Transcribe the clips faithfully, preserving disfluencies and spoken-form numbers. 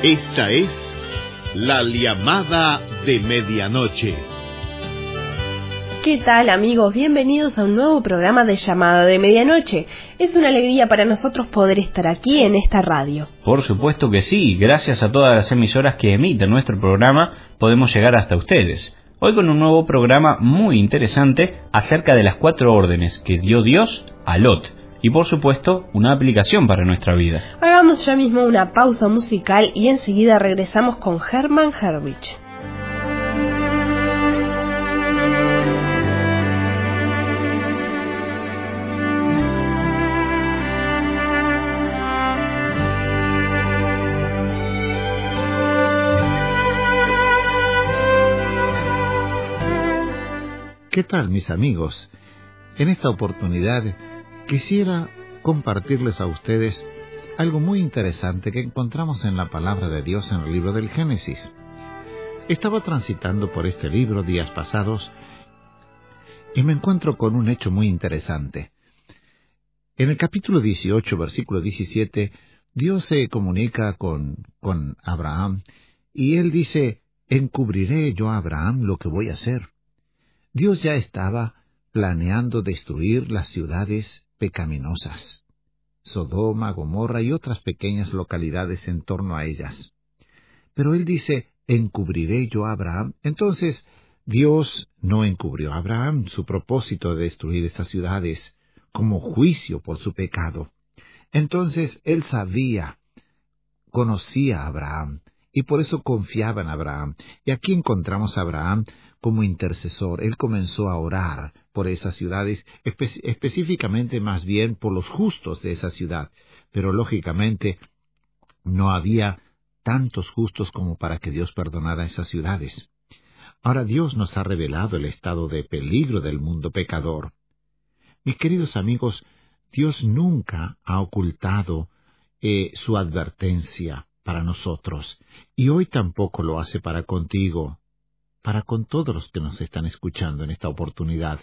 Esta es la llamada de medianoche. ¿Qué tal, amigos? Bienvenidos a un nuevo programa de Llamada de Medianoche. Es una alegría para nosotros poder estar aquí en esta radio. Por supuesto que sí, gracias a todas las emisoras que emiten nuestro programa podemos llegar hasta ustedes. Hoy con un nuevo programa muy interesante acerca de las cuatro órdenes que dio Dios a Lot. Y por supuesto, una aplicación para nuestra vida. Hagamos ya mismo una pausa musical y enseguida regresamos con Hermann Herrich. ¿Qué tal, mis amigos? En esta oportunidad quisiera compartirles a ustedes algo muy interesante que encontramos en la palabra de Dios en el libro del Génesis. Estaba transitando por este libro días pasados y me encuentro con un hecho muy interesante. En el capítulo dieciocho, versículo diecisiete, Dios se comunica con, con Abraham y él dice: «Encubriré yo a Abraham lo que voy a hacer». Dios ya estaba planeando destruir las ciudades pecaminosas, Sodoma, Gomorra y otras pequeñas localidades en torno a ellas. Pero él dice: «Encubriré yo a Abraham». Entonces, Dios no encubrió a Abraham su propósito de destruir esas ciudades como juicio por su pecado. Entonces, él sabía, conocía a Abraham, y por eso confiaba en Abraham. Y aquí encontramos a Abraham como intercesor. Él comenzó a orar por esas ciudades, espe- específicamente más bien por los justos de esa ciudad. Pero lógicamente no había tantos justos como para que Dios perdonara esas ciudades. Ahora Dios nos ha revelado el estado de peligro del mundo pecador. Mis queridos amigos, Dios nunca ha ocultado eh, su advertencia para nosotros, y hoy tampoco lo hace para contigo, para con todos los que nos están escuchando en esta oportunidad.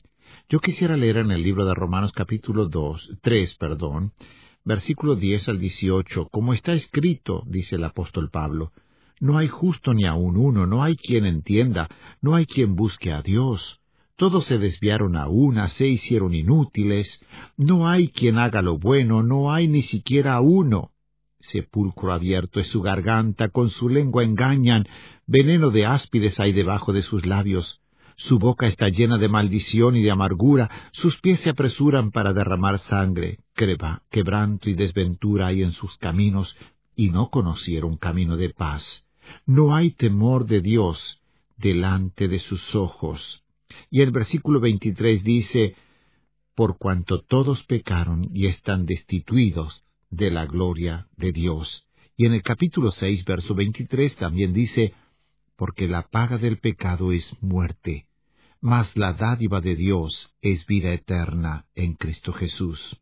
Yo quisiera leer en el libro de Romanos capítulo dos, tres, perdón, versículo diez al dieciocho, como está escrito, dice el apóstol Pablo: «No hay justo ni aun uno, no hay quien entienda, no hay quien busque a Dios. Todos se desviaron a una, se hicieron inútiles, no hay quien haga lo bueno, no hay ni siquiera uno. Sepulcro abierto es su garganta, con su lengua engañan, veneno de áspides hay debajo de sus labios. Su boca está llena de maldición y de amargura, sus pies se apresuran para derramar sangre. Creba, quebranto y desventura hay en sus caminos, y no conocieron camino de paz. No hay temor de Dios delante de sus ojos». Y el versículo veintitrés dice: «Por cuanto todos pecaron y están destituidos de la gloria de Dios». Y en el capítulo seis, verso veintitrés también dice: «Porque la paga del pecado es muerte, mas la dádiva de Dios es vida eterna en Cristo Jesús».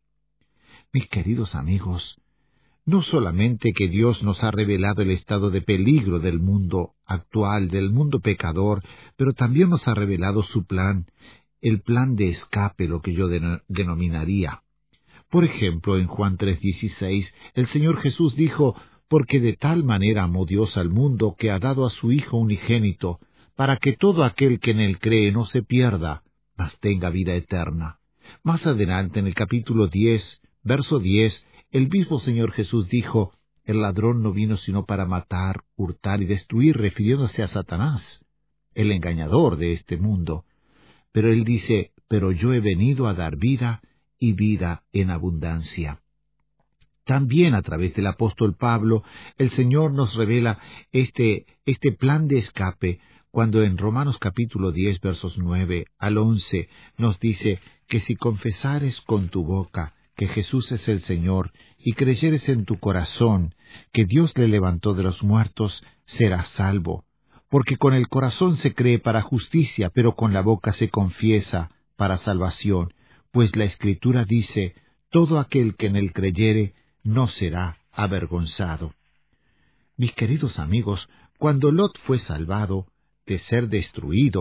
Mis queridos amigos, no solamente que Dios nos ha revelado el estado de peligro del mundo actual, del mundo pecador, pero también nos ha revelado su plan, el plan de escape, lo que yo den- denominaría. Por ejemplo, en Juan tres dieciséis, el Señor Jesús dijo: «Porque de tal manera amó Dios al mundo, que ha dado a su Hijo unigénito, para que todo aquel que en él cree no se pierda, mas tenga vida eterna». Más adelante, en el capítulo diez, verso diez, el mismo Señor Jesús dijo: «El ladrón no vino sino para matar, hurtar y destruir», refiriéndose a Satanás, el engañador de este mundo. Pero él dice: «Pero yo he venido a dar vida y vida en abundancia». También a través del apóstol Pablo, el Señor nos revela este, este plan de escape, cuando en Romanos capítulo diez, versos nueve al once, nos dice que si confesares con tu boca que Jesús es el Señor, y creyeres en tu corazón que Dios le levantó de los muertos, serás salvo. Porque con el corazón se cree para justicia, pero con la boca se confiesa para salvación. Pues la Escritura dice: «Todo aquel que en él creyere no será avergonzado». Mis queridos amigos, cuando Lot fue salvado de ser destruido,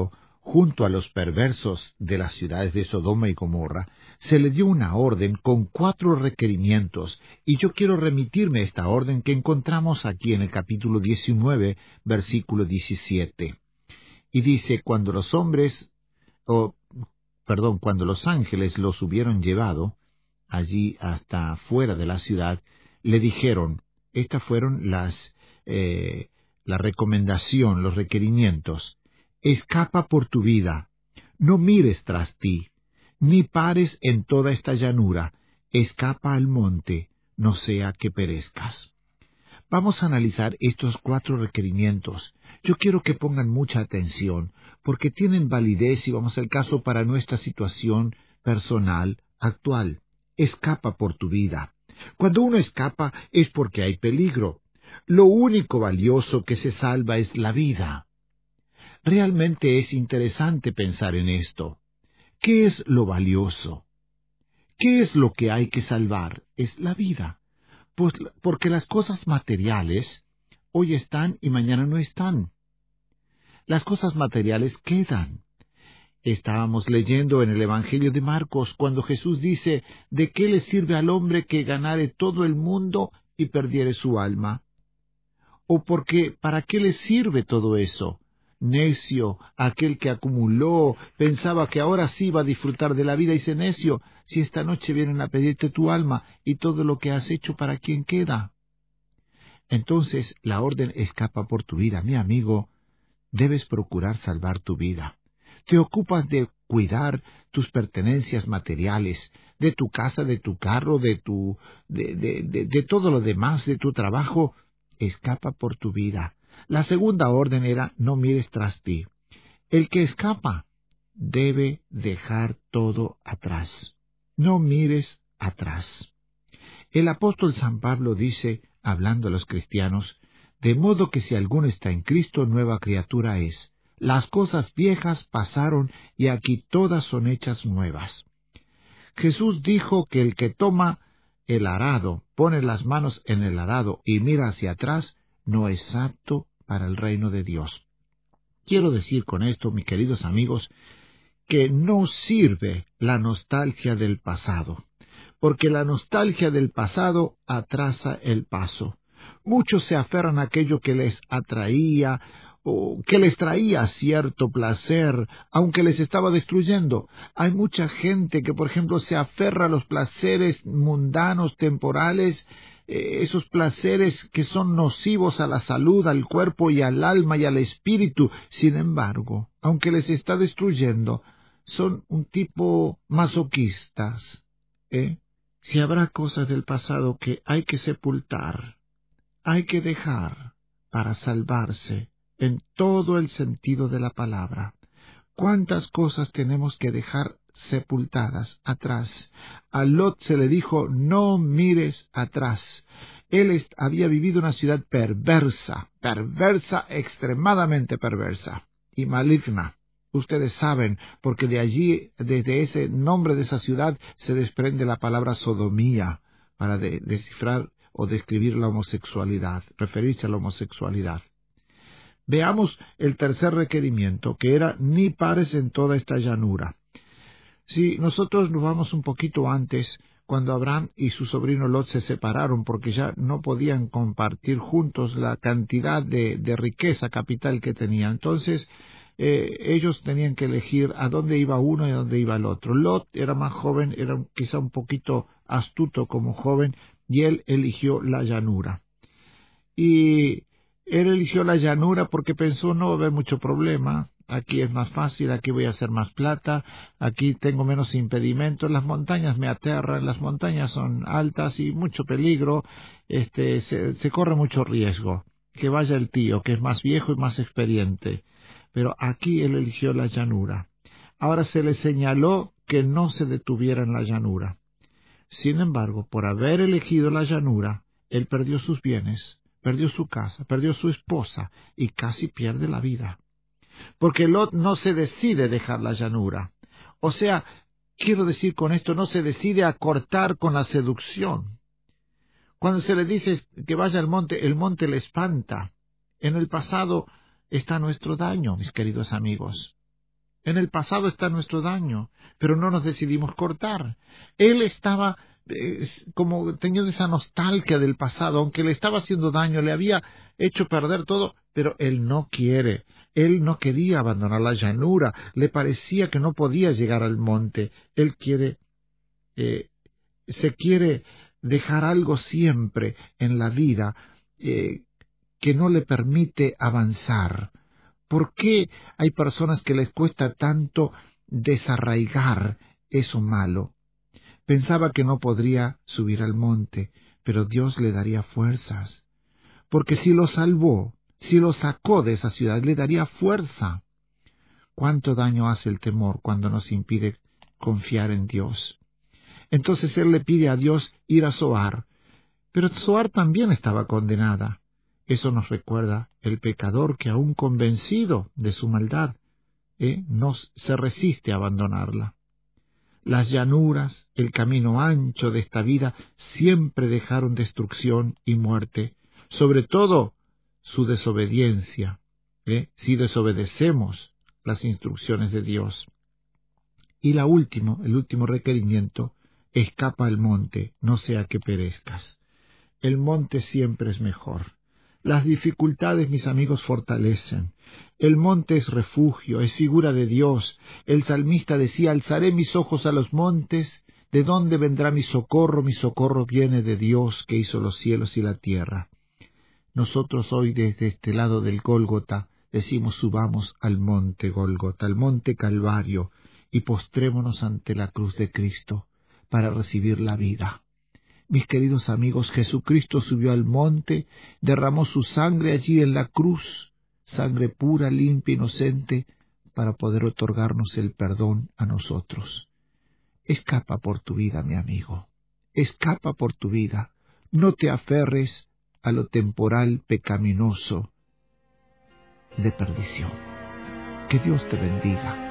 junto a los perversos de las ciudades de Sodoma y Gomorra, se le dio una orden con cuatro requerimientos, y yo quiero remitirme a esta orden que encontramos aquí en el capítulo diecinueve, versículo diecisiete. Y dice, cuando los hombres, o, perdón, cuando los ángeles los hubieron llevado allí hasta fuera de la ciudad, le dijeron, estas fueron las, eh, la recomendación, los requerimientos: escapa por tu vida, no mires tras ti, ni pares en toda esta llanura, escapa al monte, no sea que perezcas. Vamos a analizar estos cuatro requerimientos. Yo quiero que pongan mucha atención, porque tienen validez, y vamos al caso, para nuestra situación personal actual. Escapa por tu vida. Cuando uno escapa es porque hay peligro. Lo único valioso que se salva es la vida. Realmente es interesante pensar en esto. ¿Qué es lo valioso? ¿Qué es lo que hay que salvar? Es la vida. Pues porque las cosas materiales hoy están y mañana no están. Las cosas materiales quedan. Estábamos leyendo en el Evangelio de Marcos cuando Jesús dice, ¿de qué le sirve al hombre que ganare todo el mundo y perdiere su alma? ¿O porque para qué le sirve todo eso? Necio, aquel que acumuló, pensaba que ahora sí iba a disfrutar de la vida, y dice, necio, si esta noche vienen a pedirte tu alma y todo lo que has hecho, ¿para quién queda? Entonces la orden escapa por tu vida. Mi amigo, debes procurar salvar tu vida. Te ocupas de cuidar tus pertenencias materiales, de tu casa, de tu carro, de tu, de, de, de, de todo lo demás, de tu trabajo. Escapa por tu vida. La segunda orden era, no mires tras ti. El que escapa debe dejar todo atrás. No mires atrás. El apóstol San Pablo dice, hablando a los cristianos, de modo que si alguno está en Cristo, nueva criatura es. Las cosas viejas pasaron y aquí todas son hechas nuevas. Jesús dijo que el que toma el arado, pone las manos en el arado y mira hacia atrás, no es apto para el reino de Dios. Quiero decir con esto, mis queridos amigos, que no sirve la nostalgia del pasado, porque la nostalgia del pasado atrasa el paso. Muchos se aferran a aquello que les atraía o que les traía cierto placer, aunque les estaba destruyendo. Hay mucha gente que, por ejemplo, se aferra a los placeres mundanos, temporales, eh, esos placeres que son nocivos a la salud, al cuerpo y al alma y al espíritu. Sin embargo, aunque les está destruyendo, son un tipo masoquistas. ¿eh? Si habrá cosas del pasado que hay que sepultar, hay que dejar para salvarse, en todo el sentido de la palabra. ¿Cuántas cosas tenemos que dejar sepultadas atrás? A Lot se le dijo, no mires atrás. Él había vivido una ciudad perversa, perversa, extremadamente perversa y maligna. Ustedes saben, porque de allí, desde ese nombre de esa ciudad, se desprende la palabra sodomía, para de, descifrar o describir la homosexualidad, referirse a la homosexualidad. Veamos el tercer requerimiento, que era, ni pares en toda esta llanura. Si nosotros nos vamos un poquito antes, cuando Abraham y su sobrino Lot se separaron porque ya no podían compartir juntos la cantidad de, de riqueza capital que tenían, entonces eh, ellos tenían que elegir a dónde iba uno y a dónde iba el otro. Lot era más joven, era quizá un poquito astuto como joven, y él eligió la llanura. Y él eligió la llanura porque pensó, no va a haber mucho problema, aquí es más fácil, aquí voy a hacer más plata, aquí tengo menos impedimentos, las montañas me aterran, las montañas son altas y mucho peligro, este, se, se corre mucho riesgo, que vaya el tío, que es más viejo y más experiente. Pero aquí él eligió la llanura. Ahora se le señaló que no se detuviera en la llanura. Sin embargo, por haber elegido la llanura, él perdió sus bienes, perdió su casa, perdió su esposa y casi pierde la vida. Porque Lot no se decide dejar la llanura. O sea, quiero decir con esto, no se decide a cortar con la seducción. Cuando se le dice que vaya al monte, el monte le espanta. En el pasado está nuestro daño, mis queridos amigos. En el pasado está nuestro daño, pero no nos decidimos cortar. Él estaba eh, como teniendo esa nostalgia del pasado, aunque le estaba haciendo daño, le había hecho perder todo, pero él no quiere. Él no quería abandonar la llanura, le parecía que no podía llegar al monte. Él quiere, eh, se quiere dejar algo siempre en la vida eh, que no le permite avanzar. ¿Por qué hay personas que les cuesta tanto desarraigar eso malo? Pensaba que no podría subir al monte, pero Dios le daría fuerzas. Porque si lo salvó, si lo sacó de esa ciudad, le daría fuerza. ¿Cuánto daño hace el temor cuando nos impide confiar en Dios? Entonces él le pide a Dios ir a Zoar, pero Zoar también estaba condenada. Eso nos recuerda el pecador que aún convencido de su maldad, eh, no se resiste a abandonarla. Las llanuras, el camino ancho de esta vida siempre dejaron destrucción y muerte, sobre todo su desobediencia, ¿eh? si desobedecemos las instrucciones de Dios. Y la último, el último requerimiento, escapa al monte, no sea que perezcas. El monte siempre es mejor. Las dificultades, mis amigos, fortalecen. El monte es refugio, es figura de Dios. El salmista decía, alzaré mis ojos a los montes, ¿de dónde vendrá mi socorro? Mi socorro viene de Dios que hizo los cielos y la tierra. Nosotros hoy desde este lado del Gólgota decimos subamos al monte Gólgota, al monte Calvario, y postrémonos ante la cruz de Cristo para recibir la vida. Mis queridos amigos, Jesucristo subió al monte, derramó su sangre allí en la cruz, sangre pura, limpia, inocente, para poder otorgarnos el perdón a nosotros. Escapa por tu vida, mi amigo, escapa por tu vida, no te aferres a lo temporal pecaminoso de perdición. Que Dios te bendiga.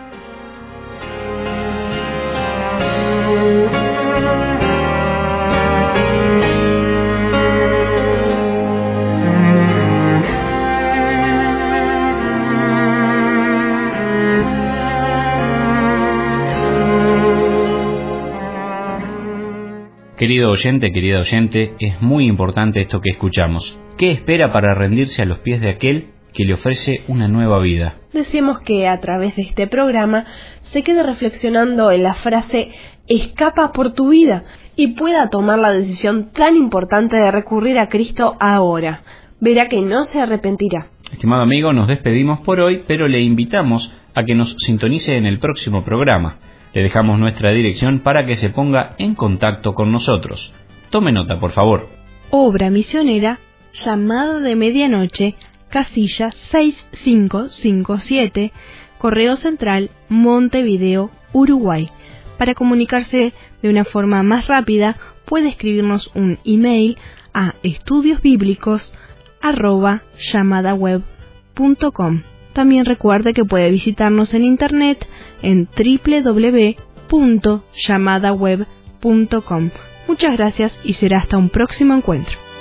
Querido oyente, querida oyente, es muy importante esto que escuchamos. ¿Qué espera para rendirse a los pies de aquel que le ofrece una nueva vida? Deseamos que a través de este programa se quede reflexionando en la frase escapa por tu vida y pueda tomar la decisión tan importante de recurrir a Cristo ahora. Verá que no se arrepentirá. Estimado amigo, nos despedimos por hoy, pero le invitamos a que nos sintonice en el próximo programa. Le dejamos nuestra dirección para que se ponga en contacto con nosotros. Tome nota, por favor. Obra misionera, Llamada de Medianoche, casilla seis cinco cinco siete, Correo Central, Montevideo, Uruguay. Para comunicarse de una forma más rápida, puede escribirnos un email a estudiosbíblicos arroba llamadaweb punto com. También recuerde que puede visitarnos en internet en doble u doble u doble u punto llamadaweb punto com. Muchas gracias y será hasta un próximo encuentro.